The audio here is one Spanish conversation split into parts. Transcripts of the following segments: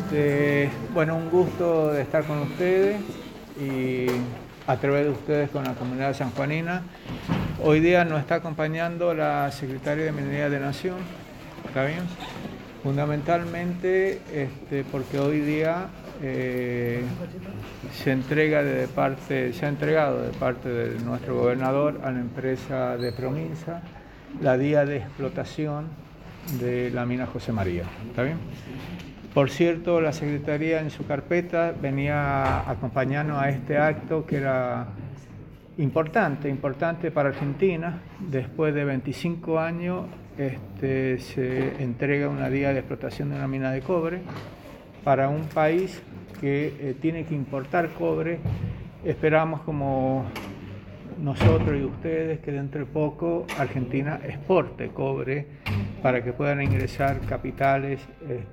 Bueno, un gusto de estar con ustedes y a través de ustedes con la comunidad sanjuanina. Hoy día nos está acompañando la Secretaría de Minería de Nación, ¿está bien? Fundamentalmente porque hoy día se ha entregado de parte de nuestro gobernador a la empresa de Prominsa la guía de explotación de la mina José María, ¿está bien? Por cierto, la Secretaría en su carpeta venía acompañando a este acto que era importante para Argentina. Después de 25 años se entrega una guía de explotación de una mina de cobre para un país que tiene que importar cobre. Esperamos, como nosotros y ustedes, que dentro de poco Argentina exporte cobre para que puedan ingresar capitales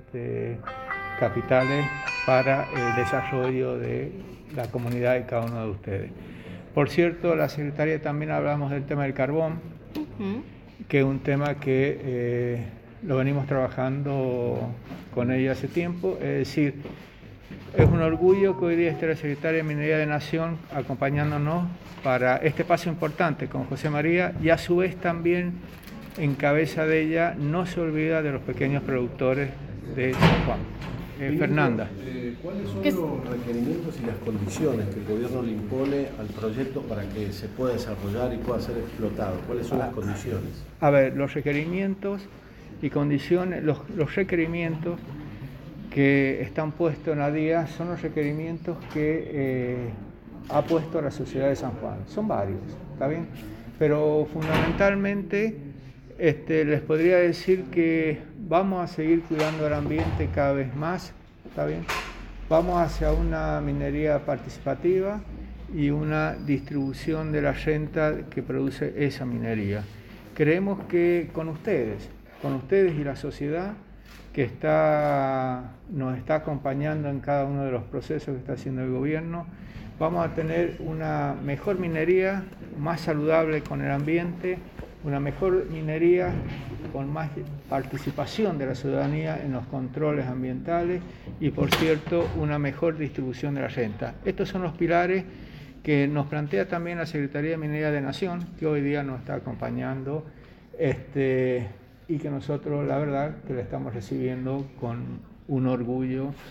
para el desarrollo de la comunidad de cada uno de ustedes. Por cierto, la Secretaría también hablamos del tema del carbón, que es un tema que lo venimos trabajando con ella hace tiempo. Es decir, es un orgullo que hoy día esté la Secretaria de Minería de Nación acompañándonos para este paso importante con José María, y a su vez también en cabeza de ella no se olvida de los pequeños productores de San Juan. Fernanda. ¿Cuáles son los requerimientos y las condiciones que el gobierno le impone al proyecto para que se pueda desarrollar y pueda ser explotado? ¿Cuáles son las condiciones? A ver, los requerimientos y condiciones, los requerimientos que están puestos en la DIA son los requerimientos que ha puesto la sociedad de San Juan. Son varios, ¿está bien? Pero fundamentalmente les podría decir que vamos a seguir cuidando el ambiente cada vez más, ¿está bien? Vamos hacia una minería participativa y una distribución de la renta que produce esa minería. Creemos que con ustedes y la sociedad que nos está acompañando en cada uno de los procesos que está haciendo el gobierno, vamos a tener una mejor minería, más saludable con el ambiente, una mejor minería con más participación de la ciudadanía en los controles ambientales y, por cierto, una mejor distribución de la renta. Estos son los pilares que nos plantea también la Secretaría de Minería de Nación, que hoy día nos está acompañando y que nosotros, la verdad, que la estamos recibiendo con un orgullo